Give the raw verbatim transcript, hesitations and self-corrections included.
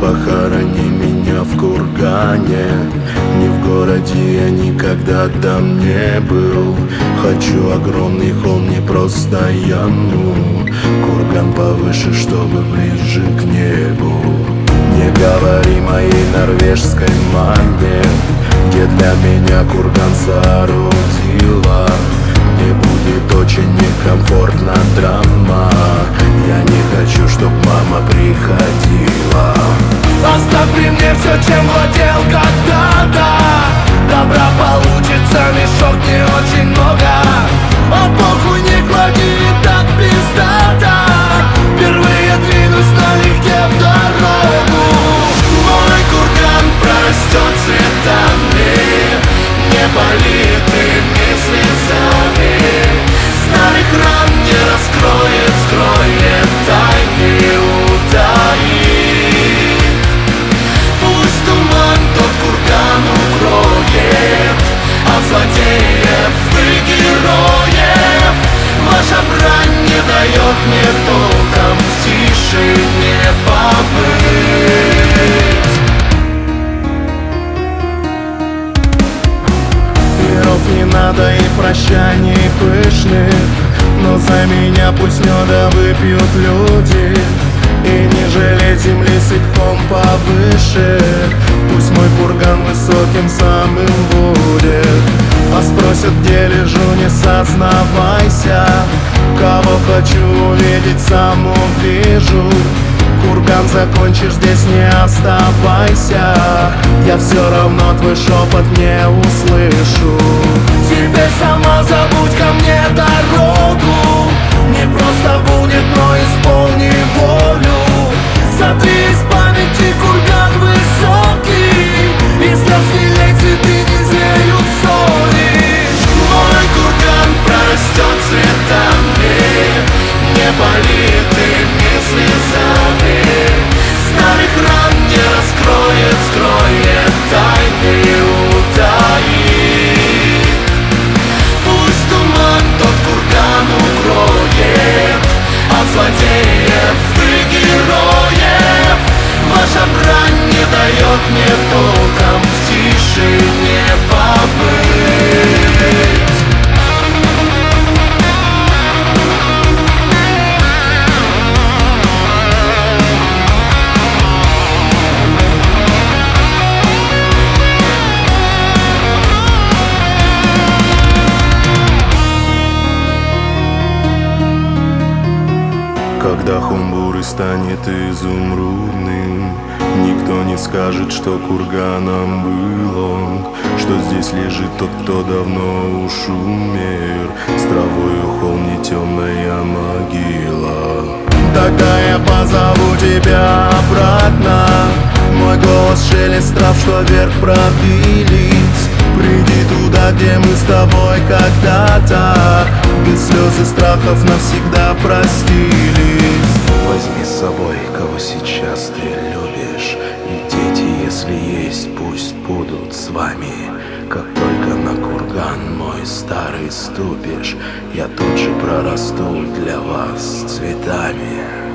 похорони меня в кургане. Не в городе я никогда там не был. Хочу огромный холм, не просто яму. Курган повыше, чтобы ближе к небу. Не говори моей норвежской маме, где для меня курган соорудила. Мне будет очень некомфортно драма. Я не хочу, чтоб мама приходила. Оставь при мне все, чем владел когда-то. Добра получится мешок не очень много. А похуй, не клади, так пиздата. Впервые двинусь налегке в дорогу. Мой курган прорастет цветами, не политыми слезами. Старых ран не раскроет, скроет тайны, утаит. Пусть туман тот курган укроет, а злодеев и героев ваша брань не дает мне толком в тишине побыть. Миров не надо и прощаний пышных, но за меня пусть меда выпьют люди. И не жалеть земли ситхом повыше. Пусть мой курган высоким самым будет. А спросят, где лежу, не сознавайся. Кого хочу увидеть, сам увижу. Курган закончишь, здесь не оставайся. Я все равно твой шепот не услышу. Теперь сама забудь ко мне дорогу. Не просто будет, но исполни волю. Сотри из памяти курган высокий, и сразлей цветы не зреют соли. Мой курган прорастет цветами, не политыми слезами. Старых ран не раскроет, скроет тайны, утаит. Пусть туман тот курган укроет, а злодеев и героев ваша брань не дает мне толком в тишине побыть. Когда Хумбуры станет изумрудным, никто не скажет, что курганом был он, что здесь лежит тот, кто давно уж умер. С травою холм не темная могила. Тогда я позову тебя обратно. Мой голос шелест трав, что вверх пробились. Приди туда, где мы с тобой когда-то без слез и страхов навсегда простились. Возьми с собой, кого сейчас ты любишь, и дети, если есть, пусть будут с вами. Как только на курган мой старый ступишь, я тут же прорасту для вас цветами.